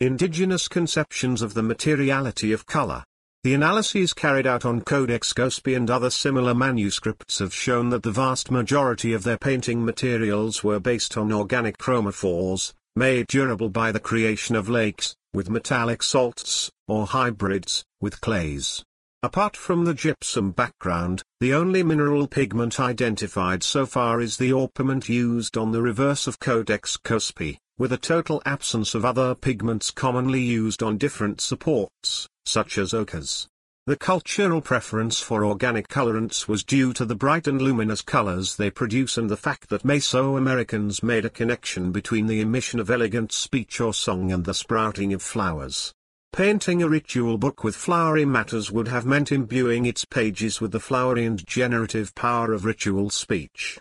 Indigenous conceptions of the materiality of color. The analyses carried out on Codex Cospi and other similar manuscripts have shown that the vast majority of their painting materials were based on organic chromophores, made durable by the creation of lakes, with metallic salts, or hybrids, with clays. Apart from the gypsum background, the only mineral pigment identified so far is the orpiment used on the reverse of Codex Cospi, with a total absence of other pigments commonly used on different supports, such as ochres. The cultural preference for organic colorants was due to the bright and luminous colors they produce and the fact that Mesoamericans made a connection between the emission of elegant speech or song and the sprouting of flowers. Painting a ritual book with flowery matters would have meant imbuing its pages with the flowery and generative power of ritual speech.